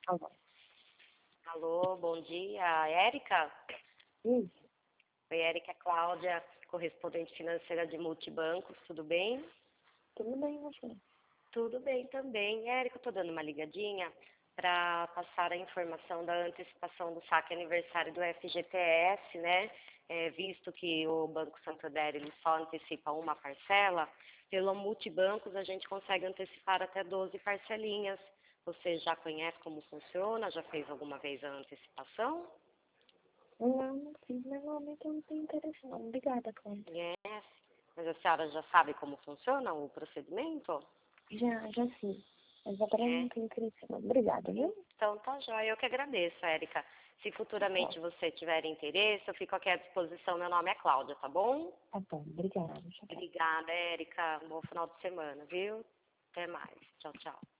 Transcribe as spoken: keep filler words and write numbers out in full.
Alô. Alô, bom dia, Érica? Isso. Oi, Érica, é Cláudia, correspondente financeira de Multibancos, tudo bem? Tudo bem, você? Tudo bem também. Érica, eu tô dando uma ligadinha para passar a informação da antecipação do saque aniversário do F G T S, né? É, visto que o Banco Santander ele só antecipa uma parcela, pelo Multibancos a gente consegue antecipar até doze parcelinhas. Você já conhece como funciona? Já fez alguma vez a antecipação? Não, não fiz, mas normalmente eu não tenho interesse não. Obrigada, Cláudia. Conhece? Mas a senhora já sabe como funciona o procedimento? Já, já sim. Mas agora eu É. não tenho interesse não. Obrigada, viu? Então tá joia, eu que agradeço, Érica. Se Tá, futuramente você tiver interesse, eu fico aqui à disposição. Meu nome é Cláudia, tá bom? tá bom, obrigada. Tchau, tchau. Obrigada, Érica. Um bom final de semana, viu? Até mais. Tchau, tchau.